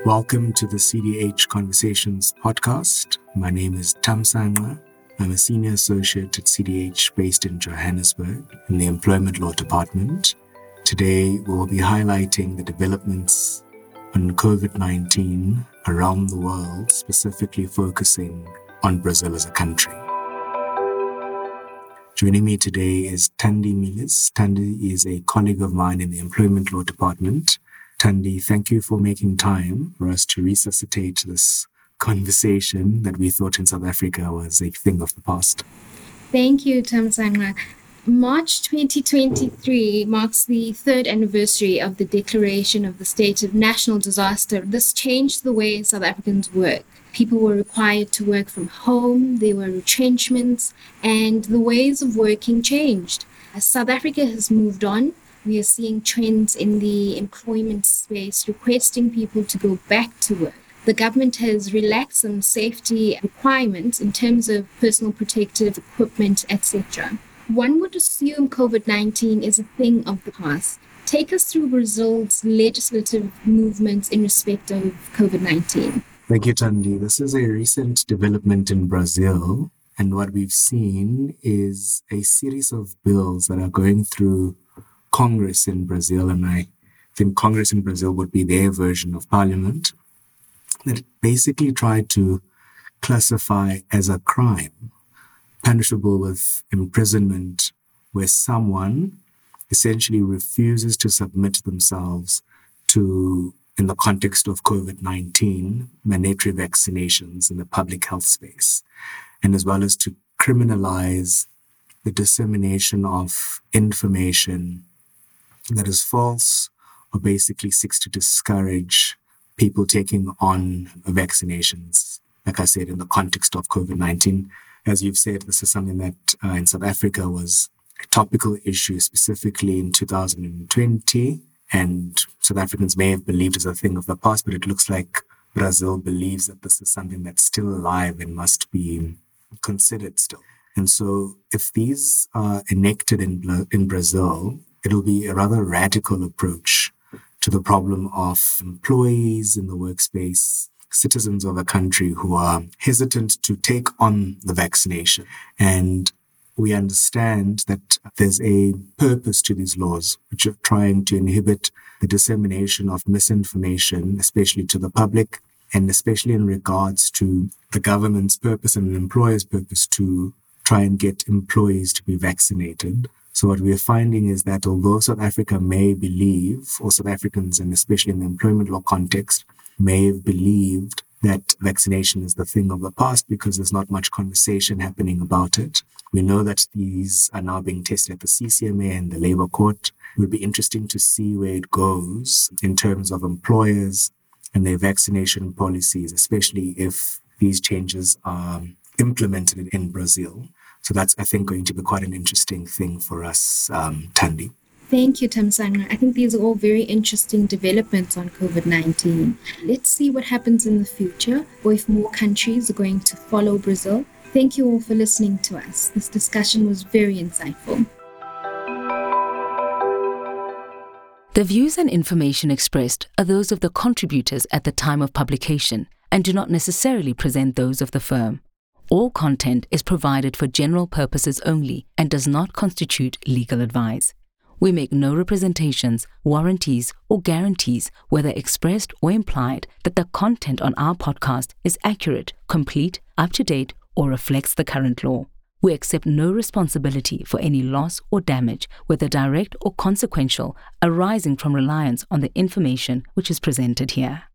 Welcome to the CDH Conversations podcast. My name is Thamsanqa. I'm a senior associate at CDH based in Johannesburg in the Employment Law Department. Today, we'll be highlighting the developments on COVID-19 around the world, specifically focusing on Brazil as a country. Joining me today is Thandi Milis. Thandi is a colleague of mine in the Employment Law Department. Thandi, thank you for making time for us to resuscitate this conversation that we thought in South Africa was a thing of the past. Thank you, Thamsanqa. March 2023 marks the third anniversary of the declaration of the state of national disaster. This changed the way South Africans work. People were required to work from home, there were retrenchments, and the ways of working changed. As South Africa has moved on, we are seeing trends in the employment space requesting people to go back to work. The government has relaxed some safety requirements in terms of personal protective equipment, etc. One would assume COVID-19 is a thing of the past. Take us through Brazil's legislative movements in respect of COVID-19. Thank you, Thandi. This is a recent development in Brazil, and what we've seen is a series of bills that are going through Congress in Brazil, and I think Congress in Brazil would be their version of parliament, that basically try to classify as a crime, punishable with imprisonment, where someone essentially refuses to submit themselves to, in the context of COVID-19, mandatory vaccinations in the public health space, and as well as to criminalize the dissemination of information that is false or basically seeks to discourage people taking on vaccinations. Like I said, in the context of COVID-19, as you've said, this is something that in South Africa was a topical issue, specifically in 2020. And South Africans may have believed as a thing of the past, but it looks like Brazil believes that this is something that's still alive and must be considered still. And so if these are enacted in Brazil, it'll be a rather radical approach to the problem of employees in the workspace, citizens of a country who are hesitant to take on the vaccination. And we understand that there's a purpose to these laws, which are trying to inhibit the dissemination of misinformation, especially to the public, and especially in regards to the government's purpose and an employer's purpose to try and get employees to be vaccinated. So what we're finding is that although South Africa may believe, or South Africans, and especially in the employment law context, may have believed that vaccination is the thing of the past because there's not much conversation happening about it. We know that these are now being tested at the CCMA and the Labour Court. It would be interesting to see where it goes in terms of employers and their vaccination policies, especially if these changes are implemented in Brazil. So that's, I think, going to be quite an interesting thing for us, Thandi. Thank you, Thamsanqa. I think these are all very interesting developments on COVID-19. Let's see what happens in the future, or if more countries are going to follow Brazil. Thank you all for listening to us. This discussion was very insightful. The views and information expressed are those of the contributors at the time of publication and do not necessarily present those of the firm. All content is provided for general purposes only and does not constitute legal advice. We make no representations, warranties, or guarantees, whether expressed or implied, that the content on our podcast is accurate, complete, up-to-date, or reflects the current law. We accept no responsibility for any loss or damage, whether direct or consequential, arising from reliance on the information which is presented here.